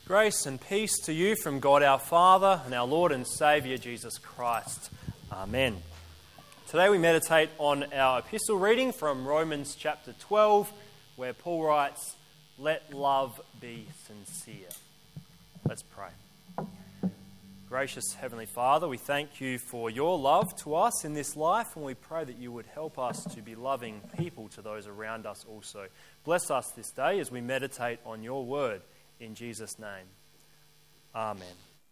Grace and peace to you from God our Father and our Lord and Saviour Jesus Christ. Amen. Today we meditate on our epistle reading from Romans chapter 12, where Paul writes, "Let love be sincere." Let's pray. Gracious Heavenly Father, we thank you for your love to us in this life, and we pray that you would help us to be loving people to those around us also. Bless us this day as we meditate on your word. In Jesus' name, amen.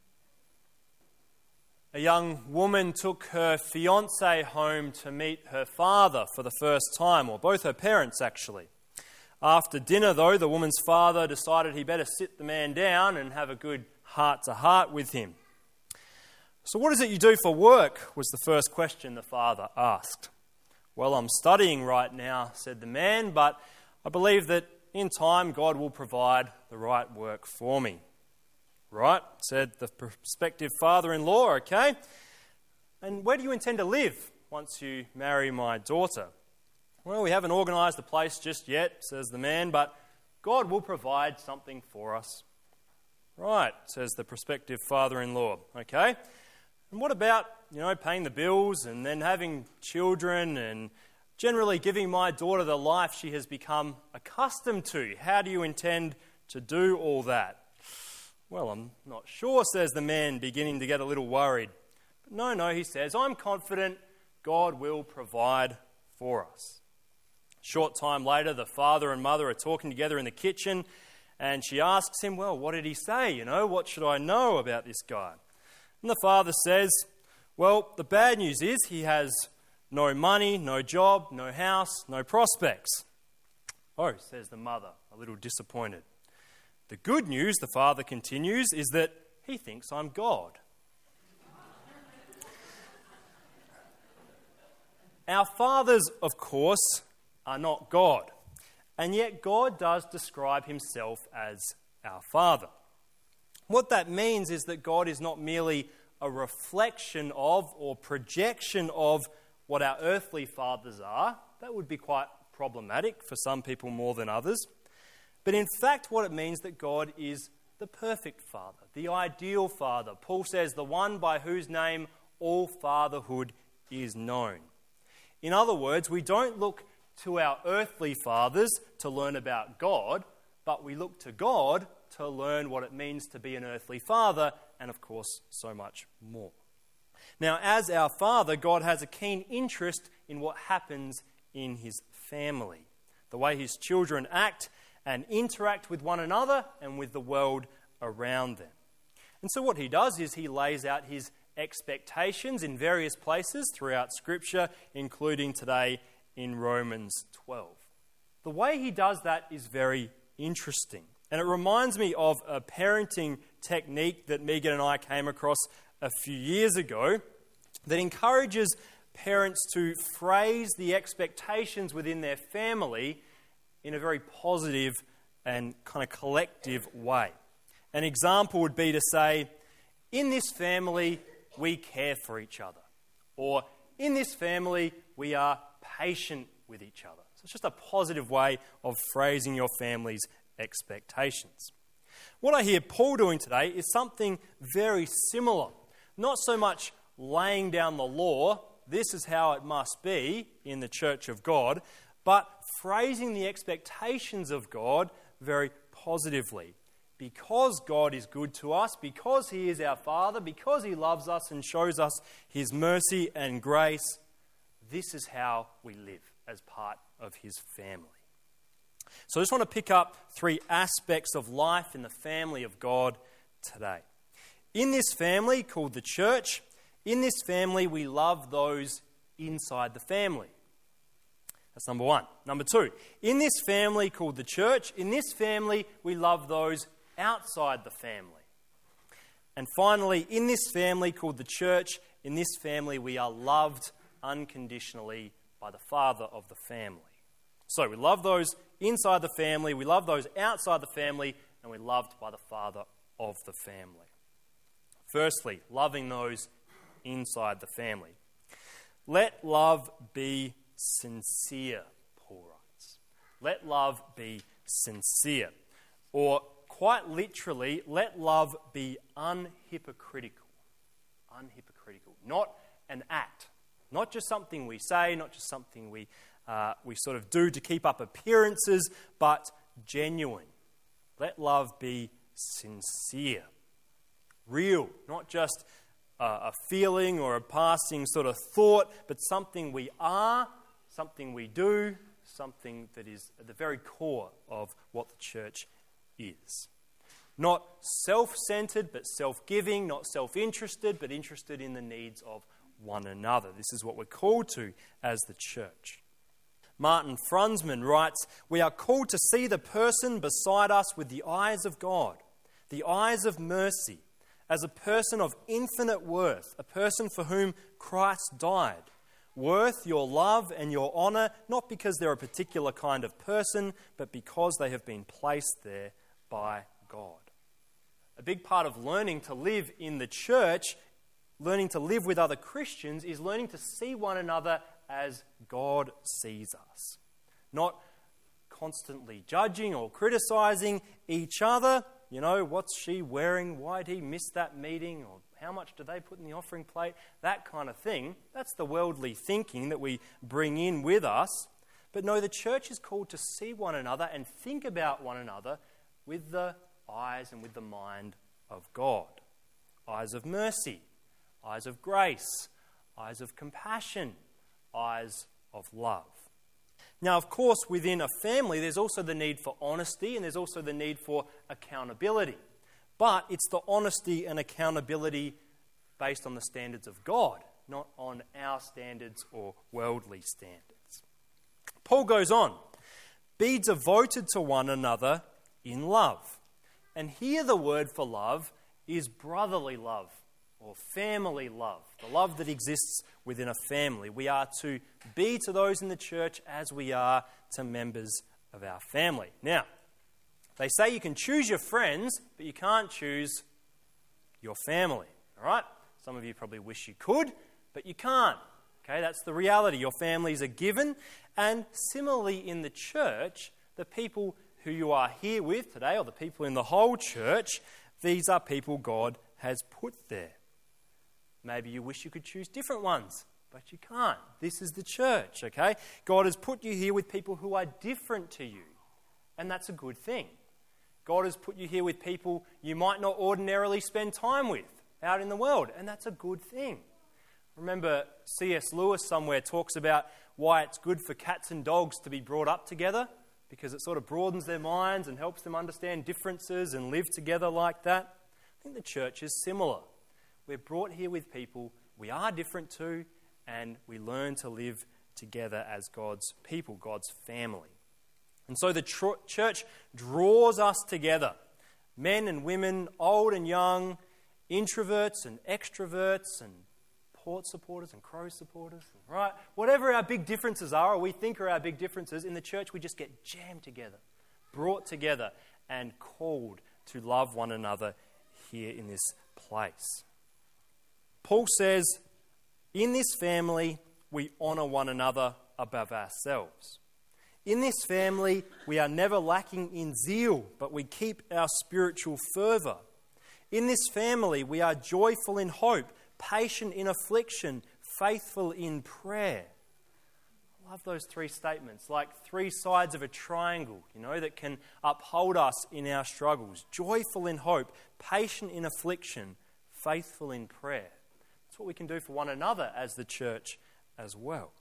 A young woman took her fiancé home to meet her father for the first time, or both her parents actually. After dinner though, the woman's father decided he better sit the man down and have a good heart-to-heart with him. "So what is it you do for work?" was the first question the father asked. "Well, I'm studying right now," said the man, "but I believe that in time, God will provide the right work for me." "Right," said the prospective father-in-law, "okay. And where do you intend to live once you marry my daughter?" "Well, we haven't organised a place just yet," says the man, "but God will provide something for us." "Right," says the prospective father-in-law, "okay. And what about, paying the bills and then having children and generally giving my daughter the life she has become accustomed to? How do you intend to do all that?" "Well, I'm not sure," says the man, beginning to get a little worried. "But no, he says, I'm confident God will provide for us." A short time later, the father and mother are talking together in the kitchen, and she asks him, "Well, what did he say? What should I know about this guy?" And the father says, "Well, the bad news is he has no money, no job, no house, no prospects." "Oh," says the mother, a little disappointed. "The good news," the father continues, "is that he thinks I'm God." Our fathers, of course, are not God, and yet God does describe himself as our Father. What that means is that God is not merely a reflection of or projection of what our earthly fathers are. That would be quite problematic for some people more than others. But in fact, what it means that God is the perfect Father, the ideal Father. Paul says, the one by whose name all fatherhood is known. In other words, we don't look to our earthly fathers to learn about God, but we look to God to learn what it means to be an earthly father, and of course, so much more. Now, as our Father, God has a keen interest in what happens in his family, the way his children act and interact with one another and with the world around them. And so what he does is he lays out his expectations in various places throughout Scripture, including today in Romans 12. The way he does that is very interesting, and it reminds me of a parenting technique that Megan and I came across a few years ago that encourages parents to phrase the expectations within their family in a very positive and kind of collective way. An example would be to say, "In this family, we care for each other," or "In this family, we are patient with each other." So it's just a positive way of phrasing your family's expectations. What I hear Paul doing today is something very similar. Not so much laying down the law, this is how it must be in the church of God, but phrasing the expectations of God very positively. Because God is good to us, because he is our Father, because he loves us and shows us his mercy and grace, this is how we live as part of his family. So I just want to pick up three aspects of life in the family of God today. In this family called the church, in this family we love those inside the family. That's number one. Number two, in this family called the church, in this family we love those outside the family. And finally, in this family called the church, in this family we are loved unconditionally by the Father of the family. So we love those inside the family, we love those outside the family, and we're loved by the Father of the family. Firstly, loving those inside the family. Let love be sincere, Paul writes. Let love be sincere. Or quite literally, let love be unhypocritical. Unhypocritical. Not an act. Not just something we say, not just something we sort of do to keep up appearances, but genuine. Let love be sincere. Real. Not just a feeling or a passing sort of thought, but something we are, something we do, something that is at the very core of what the church is. Not self-centered, but self-giving, not self-interested, but interested in the needs of one another. This is what we're called to as the church. Martin Franzman writes, "We are called to see the person beside us with the eyes of God, the eyes of mercy, as a person of infinite worth, a person for whom Christ died. Worth your love and your honour, not because they're a particular kind of person, but because they have been placed there by God." A big part of learning to live in the church, learning to live with other Christians, is learning to see one another as God sees us. Not constantly judging or criticising each other. You know, what's she wearing? Why did he miss that meeting? Or how much do they put in the offering plate? That kind of thing. That's the worldly thinking that we bring in with us. But no, the church is called to see one another and think about one another with the eyes and with the mind of God. Eyes of mercy, eyes of grace, eyes of compassion, eyes of love. Now, of course, within a family, there's also the need for honesty and there's also the need for accountability. But it's the honesty and accountability based on the standards of God, not on our standards or worldly standards. Paul goes on, "Be devoted to one another in love." And here the word for love is brotherly love or family love, the love that exists within a family. We are to be to those in the church as we are to members of our family. Now, they say you can choose your friends, but you can't choose your family. All right? Some of you probably wish you could, but you can't. Okay, that's the reality. Your families are given. And similarly in the church, the people who you are here with today, or the people in the whole church, these are people God has put there. Maybe you wish you could choose different ones, but you can't. This is the church, okay? God has put you here with people who are different to you, and that's a good thing. God has put you here with people you might not ordinarily spend time with out in the world, and that's a good thing. Remember, C.S. Lewis somewhere talks about why it's good for cats and dogs to be brought up together, because it sort of broadens their minds and helps them understand differences and live together like that. I think the church is similar. We're brought here with people we are different to, and we learn to live together as God's people, God's family. And so the church draws us together, men and women, old and young, introverts and extroverts, and Port supporters and Crow supporters, right? Whatever our big differences are, or we think are our big differences, in the church we just get jammed together, brought together, and called to love one another here in this place. Paul says, in this family, we honour one another above ourselves. In this family, we are never lacking in zeal, but we keep our spiritual fervour. In this family, we are joyful in hope, patient in affliction, faithful in prayer. I love those three statements, like three sides of a triangle, that can uphold us in our struggles. Joyful in hope, patient in affliction, faithful in prayer. That's what we can do for one another as the church as well.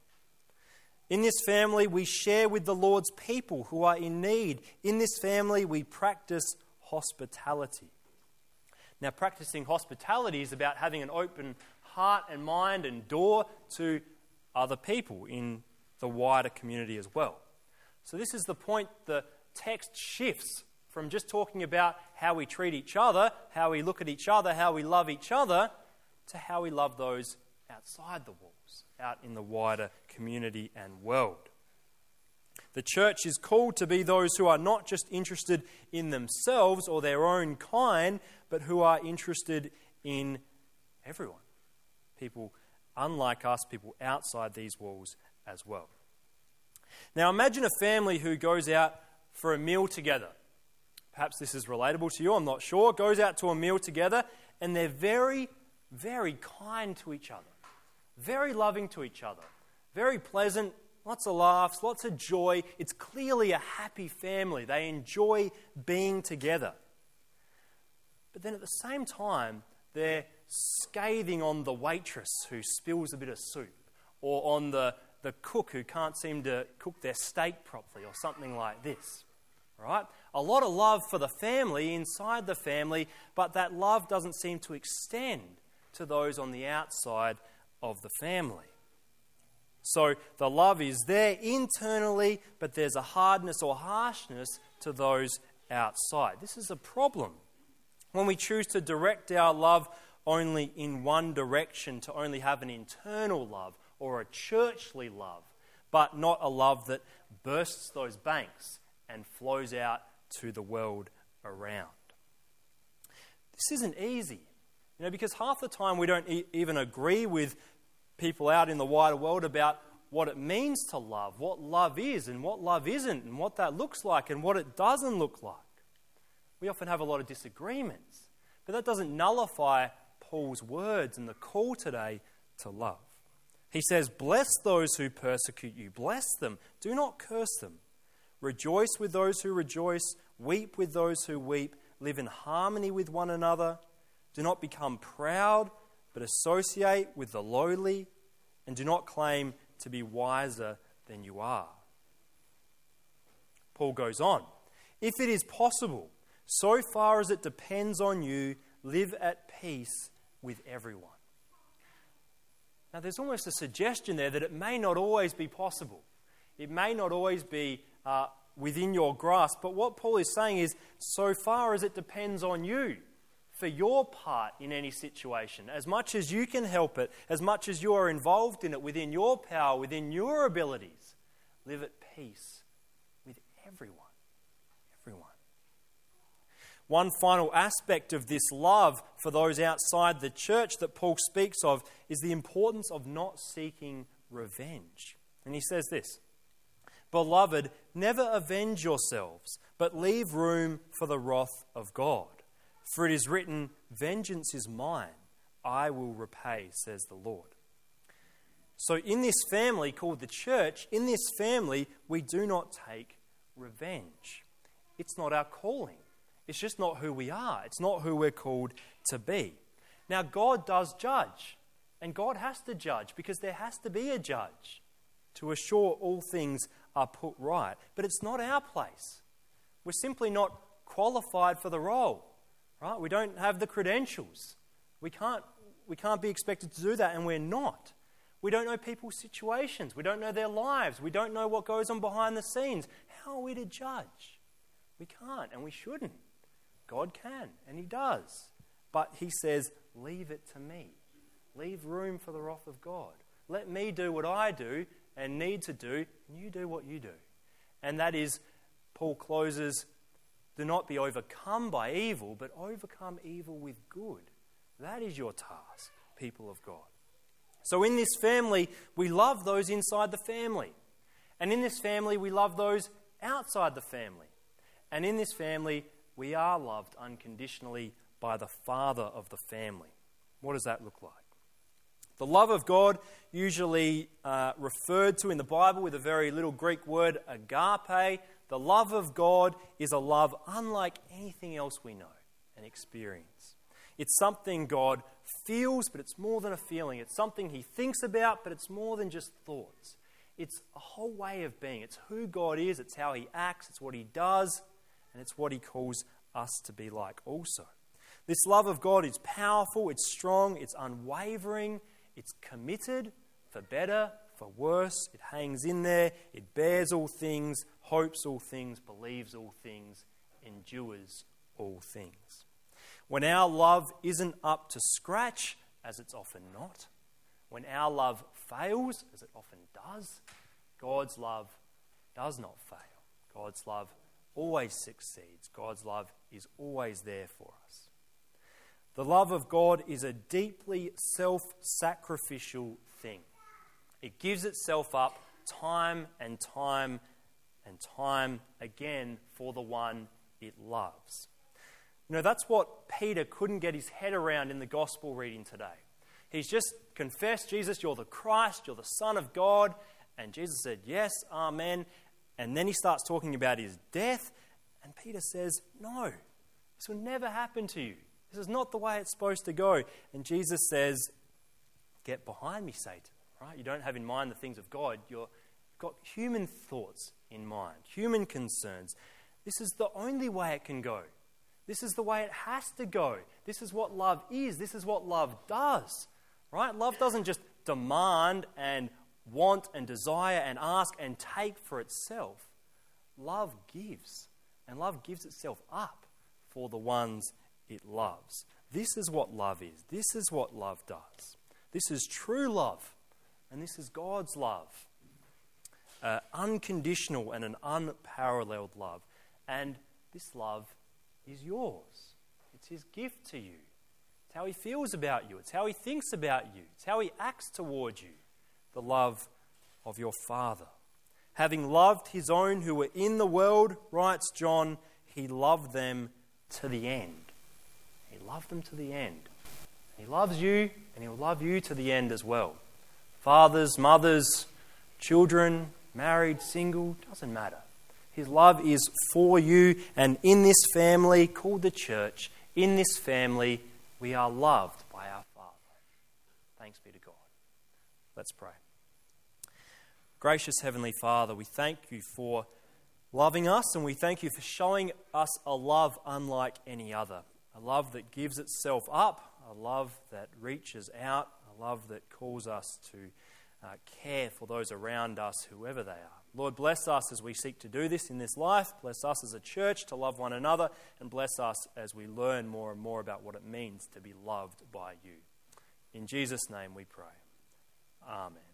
In this family, we share with the Lord's people who are in need. In this family, we practice hospitality. Now, practicing hospitality is about having an open heart and mind and door to other people in the wider community as well. So this is the point the text shifts from just talking about how we treat each other, how we look at each other, how we love each other, to how we love those outside the walls, out in the wider community and world. The church is called to be those who are not just interested in themselves or their own kind, but who are interested in everyone. People unlike us, people outside these walls as well. Now imagine a family who goes out for a meal together. perhaps this is relatable to you, I'm not sure, goes out to a meal together, and they're very, very kind to each other, very loving to each other, very pleasant, lots of laughs, lots of joy. It's clearly a happy family. They enjoy being together. But then at the same time, they're scathing on the waitress who spills a bit of soup, or on the cook who can't seem to cook their steak properly, or something like this. Right? A lot of love for the family, inside the family, but that love doesn't seem to extend to those on the outside of the family. So the love is there internally, but there's a hardness or harshness to those outside. This is a problem. When we choose to direct our love only in one direction, to only have an internal love or a churchly love, but not a love that bursts those banks and flows out to the world around. This isn't easy, because half the time we don't even agree with people out in the wider world about what it means to love, what love is and what love isn't, and what that looks like and what it doesn't look like. We often have a lot of disagreements, but that doesn't nullify Paul's words and the call today to love. He says, "Bless those who persecute you. Bless them. Do not curse them. Rejoice with those who rejoice. Weep with those who weep. Live in harmony with one another. Do not become proud, but associate with the lowly. And do not claim to be wiser than you are." Paul goes on, "If it is possible, so far as it depends on you, live at peace with everyone." Now, there's almost a suggestion there that it may not always be possible. It may not always be within your grasp. But what Paul is saying is, so far as it depends on you for your part in any situation, as much as you can help it, as much as you are involved in it within your power, within your abilities, live at peace with everyone. Everyone. One final aspect of this love for those outside the church that Paul speaks of is the importance of not seeking revenge. And he says this, "Beloved, never avenge yourselves, but leave room for the wrath of God. For it is written, 'Vengeance is mine, I will repay,' says the Lord." So in this family called the church, in this family, we do not take revenge. It's not our calling. It's just not who we are. It's not who we're called to be. Now, God does judge, and God has to judge because there has to be a judge to assure all things are put right. But it's not our place. We're simply not qualified for the role, right? We don't have the credentials. We can't be expected to do that, and we're not. We don't know people's situations. We don't know their lives. We don't know what goes on behind the scenes. How are we to judge? We can't, and we shouldn't. God can, and He does. But He says, leave it to me. Leave room for the wrath of God. Let me do what I do and need to do, and you do what you do. And that is, Paul closes, do not be overcome by evil, but overcome evil with good. That is your task, people of God. So in this family, we love those inside the family. And in this family, we love those outside the family. And in this family, we are loved unconditionally by the father of the family. What does that look like? The love of God, usually referred to in the Bible with a very little Greek word, agape. The love of God is a love unlike anything else we know and experience. It's something God feels, but it's more than a feeling. It's something He thinks about, but it's more than just thoughts. It's a whole way of being. It's who God is, it's how He acts, it's what He does, and it's what He calls us to be like also. This love of God is powerful, it's strong, it's unwavering, it's committed for better, for worse. It hangs in there, it bears all things, hopes all things, believes all things, endures all things. When our love isn't up to scratch, as it's often not, when our love fails, as it often does, God's love does not fail. God's love always succeeds. God's love is always there for us. The love of God is a deeply self-sacrificial thing. It gives itself up time and time and time again for the one it loves. You know, that's what Peter couldn't get his head around in the gospel reading today. He's just confessed, Jesus, you're the Christ, you're the Son of God. And Jesus said, yes, amen. And then he starts talking about his death. And Peter says, no, this will never happen to you. This is not the way it's supposed to go. And Jesus says, get behind me, Satan. Right? You don't have in mind the things of God. You've got human thoughts in mind, human concerns. This is the only way it can go. This is the way it has to go. This is what love is. This is what love does. Right? Love doesn't just demand and want and desire and ask and take for itself. Love gives. And love gives itself up for the ones it loves. This is what love is. This is what love does. This is true love. And this is God's love. Unconditional and an unparalleled love. And this love is yours. It's his gift to you. It's how he feels about you. It's how he thinks about you. It's how he acts towards you. The love of your Father. Having loved his own who were in the world, writes John, he loved them to the end. He loved them to the end. He loves you, and he'll love you to the end as well. Fathers, mothers, children, married, single, doesn't matter. His love is for you, and in this family called the church, in this family, we are loved by our Father. Thanks be to God. Let's pray. Gracious Heavenly Father, we thank you for loving us, and we thank you for showing us a love unlike any other. A love that gives itself up, a love that reaches out, a love that calls us to care for those around us, whoever they are. Lord, bless us as we seek to do this in this life. Bless us as a church to love one another, and bless us as we learn more and more about what it means to be loved by you. In Jesus' name we pray. Amen.